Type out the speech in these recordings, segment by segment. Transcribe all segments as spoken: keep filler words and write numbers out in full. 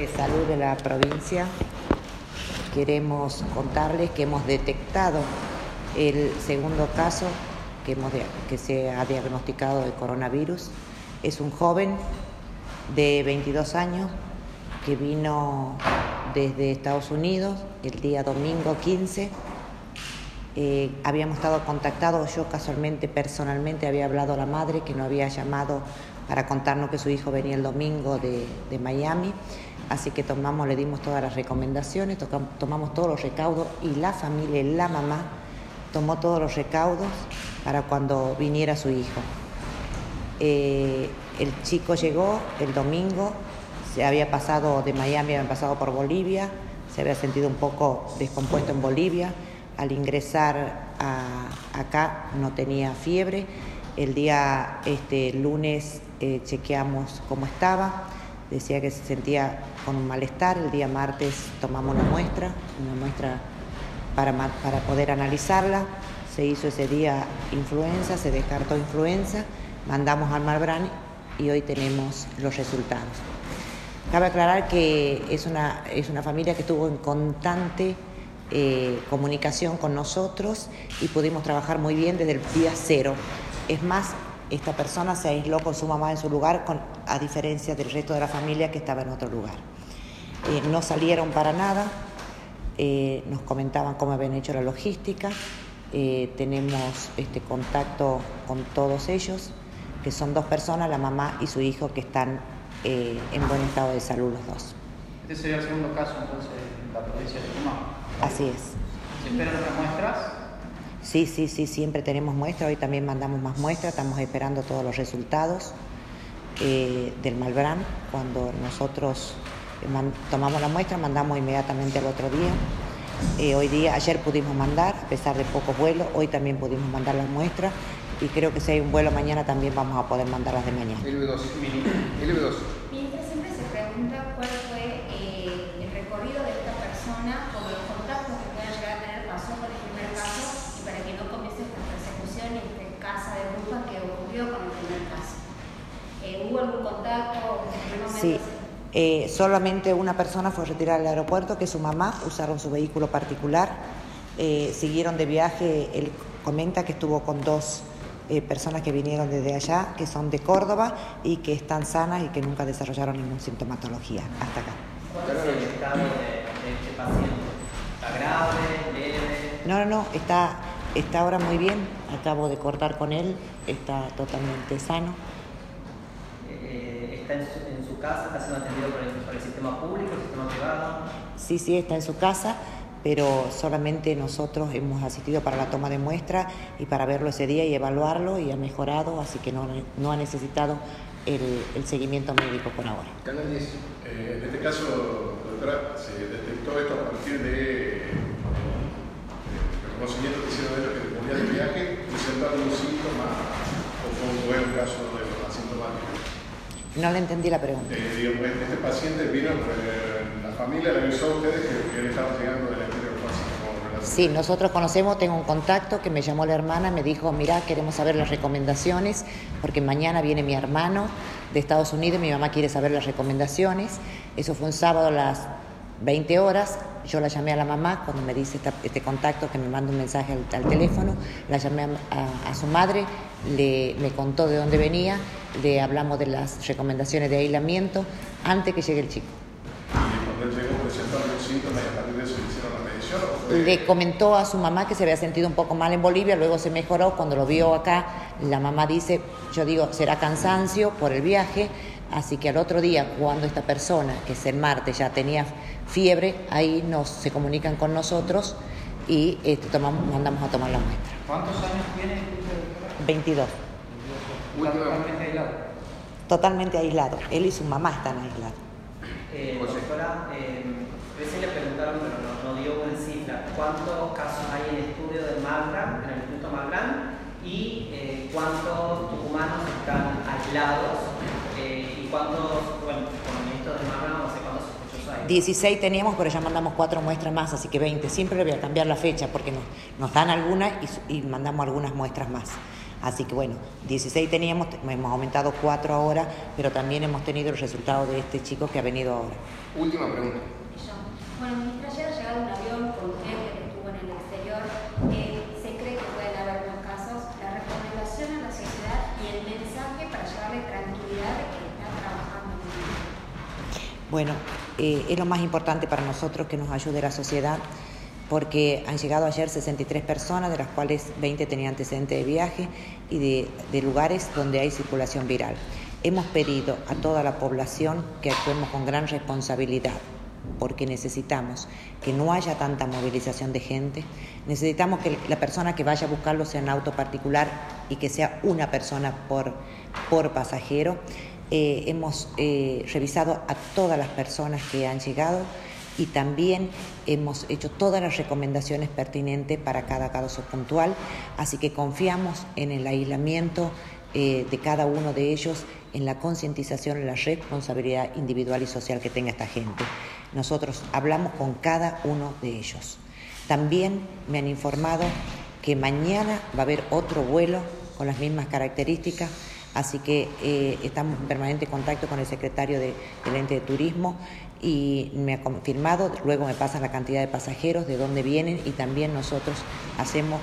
de Salud de la provincia queremos contarles que hemos detectado el segundo caso que, hemos de, que se ha diagnosticado de coronavirus. Es un joven de veintidós años que vino desde Estados Unidos el día domingo quince. Eh, habíamos estado contactados, yo casualmente, personalmente, había hablado a la madre que no había llamado para contarnos que su hijo venía el domingo de, de Miami, así que tomamos, le dimos todas las recomendaciones, tocamos, tomamos todos los recaudos y la familia, la mamá, tomó todos los recaudos para cuando viniera su hijo. Eh, el chico llegó el domingo, se había pasado de Miami, había pasado por Bolivia, se había sentido un poco descompuesto en Bolivia. Al ingresar a, acá no tenía fiebre. El día este, lunes eh, chequeamos cómo estaba, decía que se sentía con un malestar. El día martes tomamos una muestra, una muestra para, para poder analizarla. Se hizo ese día influenza, se descartó influenza, mandamos al Malbrán y hoy tenemos los resultados. Cabe aclarar que es una, es una familia que estuvo en constante eh, comunicación con nosotros y pudimos trabajar muy bien desde el día cero. Es más, esta persona se aisló con su mamá en su lugar, con, a diferencia del resto de la familia que estaba en otro lugar. Eh, no salieron para nada, eh, nos comentaban cómo habían hecho la logística, eh, tenemos este contacto con todos ellos, que son dos personas, la mamá y su hijo, que están eh, en buen estado de salud los dos. Este sería el segundo caso entonces en la provincia de Tucumán. Así es. ¿Se esperan otras muestras? Sí, sí, sí, siempre tenemos muestras, hoy también mandamos más muestras, estamos esperando todos los resultados eh, del Malbrán. Cuando nosotros man, tomamos la muestra, mandamos inmediatamente al otro día. Eh, hoy día, ayer pudimos mandar, a pesar de pocos vuelos, hoy también pudimos mandar las muestras y creo que si hay un vuelo mañana también vamos a poder mandar las de mañana. L B dos, L B dos. Ministra, siempre se pregunta cuál fue eh, el recorrido de esta persona por los contactos que pueda llegar a tener, pasó por el primer caso y para que no comience esta persecución y esta casa de brujas que ocurrió con el primer caso. Eh, ¿Hubo algún contacto? ¿En Sí. Eh, solamente una persona fue retirada del aeropuerto, que es su mamá, usaron su vehículo particular, eh, siguieron de viaje. Él comenta que estuvo con dos eh, personas que vinieron desde allá, que son de Córdoba y que están sanas y que nunca desarrollaron ninguna sintomatología hasta acá. ¿Cuál es el estado de, de este paciente? ¿Está grave, leve? No, no, no, está, está ahora muy bien, acabo de cortar con él, está totalmente sano. ¿Está en su, en su casa? ¿Está siendo atendido por el, por el sistema público, el sistema privado? Sí, sí, está en su casa, pero solamente nosotros hemos asistido para la toma de muestra y para verlo ese día y evaluarlo, y ha mejorado, así que no, no ha necesitado el, el seguimiento médico por ahora. Canal diez. Eh, en este caso, doctora, se detectó esto a partir de eh, el conocimiento que hicieron de los que volvían de viaje, presentando un síntoma, o fue un buen caso de los asintomáticos. No le entendí la pregunta. Eh, digamos, este paciente vino, eh, la familia le avisó a ustedes que, que él estaba llegando del exterior. Sí, nosotros conocemos, tengo un contacto que me llamó la hermana, me dijo, mirá, queremos saber las recomendaciones, porque mañana viene mi hermano de Estados Unidos, mi mamá quiere saber las recomendaciones. Eso fue un sábado a las veinte horas, yo la llamé a la mamá cuando me dice esta, este contacto, que me manda un mensaje al, al teléfono, la llamé a, a, a su madre, le, me contó de dónde venía, le hablamos de las recomendaciones de aislamiento antes que llegue el chico. Y cuando él llegó presentó algún síntoma y a partir de eso le hicieron la medición, ¿o fue? Le comentó a su mamá que se había sentido un poco mal en Bolivia, luego se mejoró. Cuando lo vio acá, la mamá dice, yo digo, será cansancio por el viaje. Así que al otro día, cuando esta persona, que es el martes, ya tenía fiebre, ahí nos, se comunican con nosotros y este, tomamos, mandamos a tomar la muestra. ¿Cuántos años tiene? veintidós. Totalmente aislado. Totalmente aislado. Él y su mamá están aislados. Eh, doctora, eh, recién le preguntaron, pero no, no dio una cifra. ¿Cuántos casos hay en el estudio de Malbrán, en el Instituto Malbrán? ¿Y eh, cuántos tucumanos están aislados? Eh, ¿Y cuántos, bueno, con el ministro de Malbrán, no sé cuántos sospechosos hay? dieciséis teníamos, pero ya mandamos cuatro muestras más, así que veinte. Siempre le voy a cambiar la fecha porque nos, nos dan algunas y, y mandamos algunas muestras más. Así que bueno, dieciséis teníamos, hemos aumentado cuatro ahora, pero también hemos tenido el resultado de este chico que ha venido ahora. Última pregunta. Bueno, ministra, ayer ha llegado un avión con gente que estuvo en el exterior. Eh, se cree que pueden haber más casos. La recomendación a la sociedad y el mensaje para llevarle tranquilidad de que está trabajando muy bien. Bueno, eh, es lo más importante para nosotros que nos ayude la sociedad, porque han llegado ayer sesenta y tres personas, de las cuales veinte tenían antecedentes de viaje y de, de lugares donde hay circulación viral. Hemos pedido a toda la población que actuemos con gran responsabilidad, porque necesitamos que no haya tanta movilización de gente, necesitamos que la persona que vaya a buscarlo sea en auto particular y que sea una persona por, por pasajero. Eh, hemos eh, revisado a todas las personas que han llegado y también hemos hecho todas las recomendaciones pertinentes para cada caso puntual, así que confiamos en el aislamiento eh, de cada uno de ellos, en la concientización, en la responsabilidad individual y social que tenga esta gente. Nosotros hablamos con cada uno de ellos. También me han informado que mañana va a haber otro vuelo con las mismas características, así que eh, estamos en permanente contacto con el secretario de, del ente de turismo y me ha confirmado, luego me pasan la cantidad de pasajeros, de dónde vienen y también nosotros hacemos,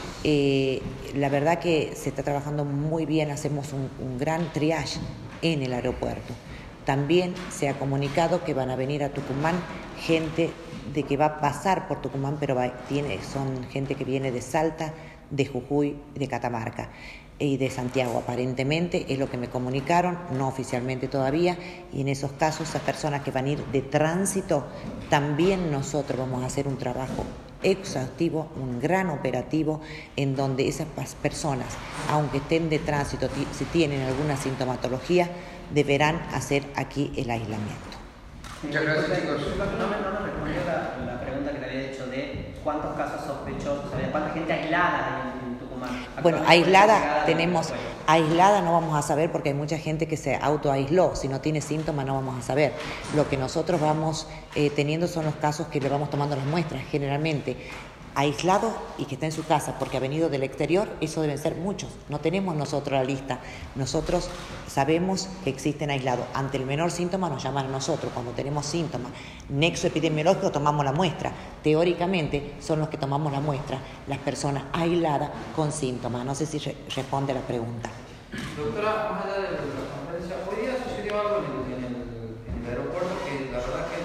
eh, la verdad que se está trabajando muy bien, hacemos un, un gran triage en el aeropuerto. También se ha comunicado que van a venir a Tucumán gente de que va a pasar por Tucumán, pero va, tiene, son gente que viene de Salta, de Jujuy, de Catamarca y de Santiago, aparentemente es lo que me comunicaron, no oficialmente todavía, y en esos casos, esas personas que van a ir de tránsito, también nosotros vamos a hacer un trabajo exhaustivo, un gran operativo, en donde esas personas, aunque estén de tránsito, si tienen alguna sintomatología, deberán hacer aquí el aislamiento. Muchas gracias, chicos. No me, no me respondió la, la pregunta que te había hecho de cuántos casos sospechosos, o sea, de cuánta gente aislada hay en Tucumán. Bueno, aislada tenemos, aislada no vamos a saber porque hay mucha gente que se autoaisló, si no tiene síntomas no vamos a saber. Lo que nosotros vamos eh, teniendo son los casos que le vamos tomando las muestras, generalmente aislado y que está en su casa porque ha venido del exterior, eso deben ser muchos. No tenemos nosotros la lista. Nosotros sabemos que existen aislados. Ante el menor síntoma nos llaman a nosotros. Cuando tenemos síntomas, nexo epidemiológico, tomamos la muestra. Teóricamente son los que tomamos la muestra, las personas aisladas con síntomas. No sé si re- responde a la pregunta. Doctora, más allá de la conferencia, hoy día sucedió algo en el, en el, en el aeropuerto que la verdad que,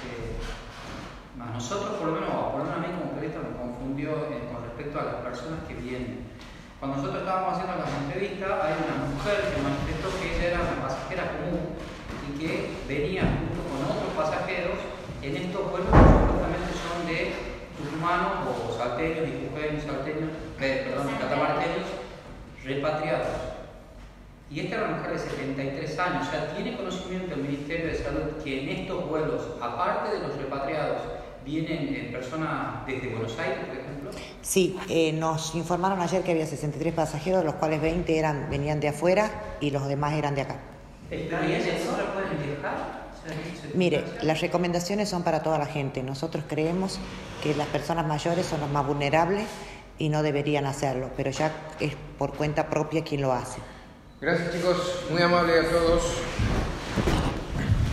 que a nosotros, por lo menos, por lo menos a mí como periodista, me confundió eh, con respecto a las personas que vienen. Cuando nosotros estábamos haciendo las entrevistas, hay una mujer que manifestó que ella era una pasajera común y que venía junto con otros pasajeros en estos vuelos que supuestamente son de tucumanos o salteños, disculpen, salteños, eh, perdón, catamarqueños repatriados. Y esta era una mujer de setenta y tres años, o sea, tiene conocimiento el Ministerio de Salud que en estos vuelos, aparte de los repatriados, vienen eh, personas desde Buenos Aires, por ejemplo. Sí, eh, nos informaron ayer que había sesenta y tres pasajeros, de los cuales veinte eran, venían de afuera y los demás eran de acá. ¿Está bien eso? ¿Pueden viajar? Mire, las recomendaciones son para toda la gente. Nosotros creemos que las personas mayores son los más vulnerables y no deberían hacerlo, pero ya es por cuenta propia quien lo hace. Gracias, chicos. Muy amable a todos.